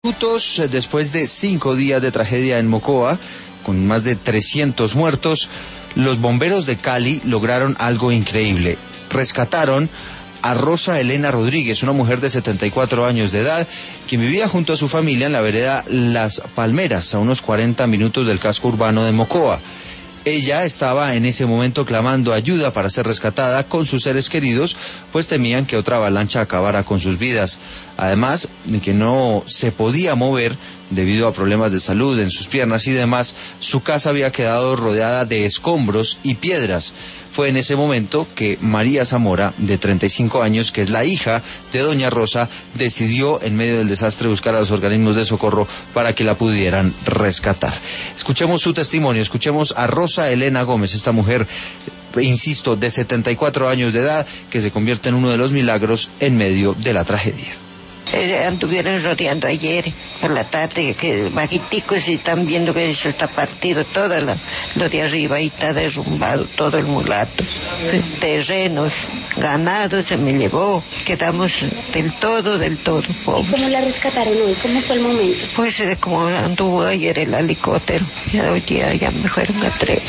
Minutos después de 5 días de tragedia en Mocoa, con más de 300 muertos, los bomberos de Cali lograron algo increíble. Rescataron a Rosa Elena Rodríguez, una mujer de 74 años de edad, quien vivía junto a su familia en la vereda Las Palmeras, a unos 40 minutos del casco urbano de Mocoa. Ella estaba en ese momento clamando ayuda para ser rescatada con sus seres queridos, pues temían que otra avalancha acabara con sus vidas. Además de que no se podía mover debido a problemas de salud en sus piernas y demás, su casa había quedado rodeada de escombros y piedras. Fue en ese momento que María Zamora, de 35 años, que es la hija de doña Rosa, decidió en medio del desastre buscar a los organismos de socorro para que la pudieran rescatar. Escuchemos su testimonio, escuchemos a Rosa Elena Gómez, esta mujer, insisto, de 74 años de edad, que se convierte en uno de los milagros en medio de la tragedia. Anduvieron rodeando ayer por la tarde, que bajiticos, y están viendo que eso está partido, todo lo de arriba ahí está derrumbado, todo el mulato, terrenos, ganado se me llevó, quedamos del todo pobre. ¿Cómo la rescataron hoy? ¿Cómo fue el momento? Pues como anduvo ayer el helicóptero, ya hoy día ya me fueron a tres.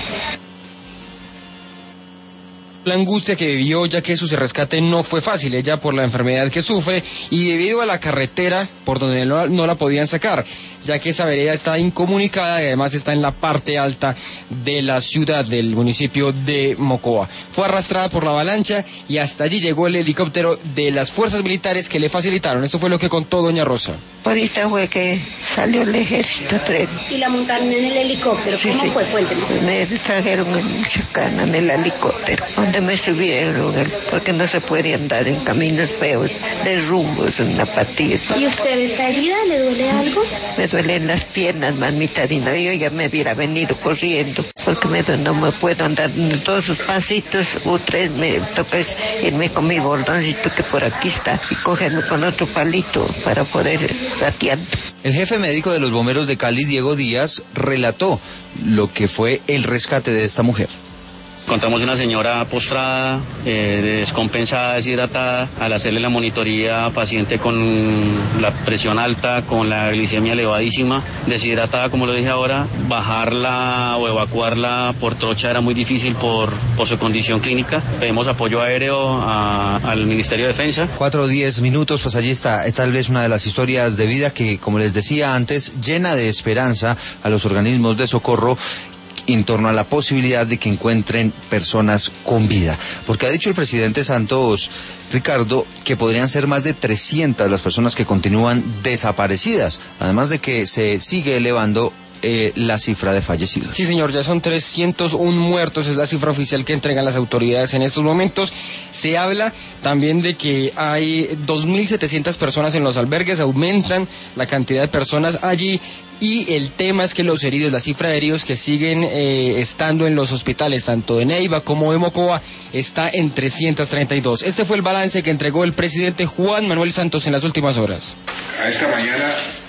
La angustia que vivió, ya que su rescate no fue fácil, ella por la enfermedad que sufre y debido a la carretera por donde no la podían sacar, ya que esa vereda está incomunicada y además está en la parte alta de la ciudad, del municipio de Mocoa. Fue arrastrada por la avalancha y hasta allí llegó el helicóptero de las fuerzas militares que le facilitaron. Eso fue lo que contó doña Rosa. Ahorita fue que salió el ejército. ¿Y la montaron en el helicóptero? ¿Cómo sí. fue? Cuénteme. Me trajeron en Chacana en el helicóptero, donde me subieron, porque no se puede andar en caminos feos, de rumbos, en la patilla. ¿Y usted está herida? ¿Le duele algo? Me duelen las piernas, mamita, y no, yo ya me hubiera venido corriendo, porque no me puedo andar en todos sus pasitos, o tres, me toca irme con mi bordoncito que por aquí está, y cogerme con otro palito para poder gateando. El jefe médico de los bomberos de Cali, Diego Díaz, relató lo que fue el rescate de esta mujer. Encontramos una señora postrada, descompensada, deshidratada. Al hacerle la monitoría, paciente con la presión alta, con la glicemia elevadísima, deshidratada, como lo dije ahora, bajarla o evacuarla por trocha era muy difícil por su condición clínica. Pedimos apoyo aéreo al Ministerio de Defensa. 4 o 10 minutos, pues allí está, tal vez una de las historias de vida que, como les decía antes, llena de esperanza a los organismos de socorro en torno a la posibilidad de que encuentren personas con vida. Porque ha dicho el presidente Santos, Ricardo, que podrían ser más de 300 las personas que continúan desaparecidas, además de que se sigue elevando la cifra de fallecidos. Sí, señor, ya son 301 muertos, es la cifra oficial que entregan las autoridades en estos momentos. Se habla también de que hay 2.700 personas en los albergues, aumentan la cantidad de personas allí, y el tema es que los heridos, la cifra de heridos que siguen estando en los hospitales, tanto de Neiva como de Mocoa, está en 332. Este fue el balance que entregó el presidente Juan Manuel Santos en las últimas horas. A esta mañana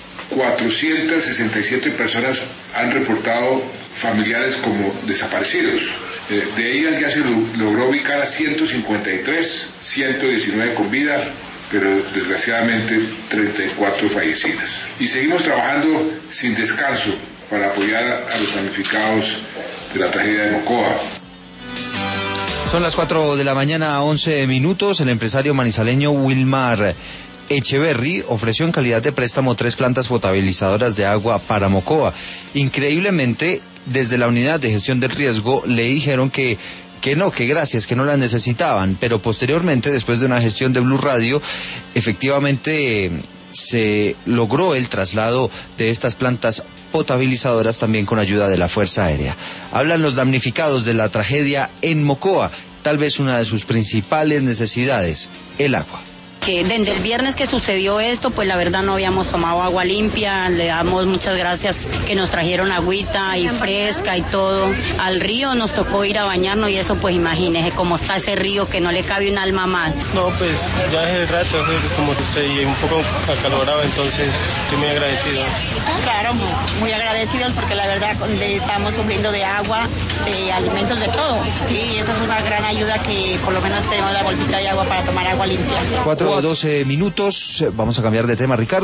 467 personas han reportado familiares como desaparecidos. De ellas ya se logró ubicar a 153, 119 con vida, pero desgraciadamente 34 fallecidas. Y seguimos trabajando sin descanso para apoyar a los damnificados de la tragedia de Mocoa. Son las 4 de la mañana, 11 minutos. El empresario manizaleño Wilmar Echeverry ofreció en calidad de préstamo 3 plantas potabilizadoras de agua para Mocoa. Increíblemente, desde la unidad de gestión del riesgo le dijeron que gracias, que no las necesitaban, pero posteriormente, después de una gestión de Blue Radio, efectivamente se logró el traslado de estas plantas potabilizadoras también con ayuda de la Fuerza Aérea. Hablan los damnificados de la tragedia en Mocoa, tal vez una de sus principales necesidades, el agua. Que desde el viernes que sucedió esto, pues la verdad no habíamos tomado agua limpia. Le damos muchas gracias que nos trajeron agüita y fresca y todo. Al río nos tocó ir a bañarnos y eso, pues imagínese cómo está ese río que no le cabe un alma más. No, pues ya hace rato, como que estoy un poco acalorado, entonces estoy muy agradecido. Claro, muy agradecidos porque la verdad estamos sufriendo de agua, de alimentos, de todo. Y esa es una gran ayuda, que por lo menos tenemos la bolsita de agua para tomar agua limpia. 4 a 12 minutos, vamos a cambiar de tema, Ricardo.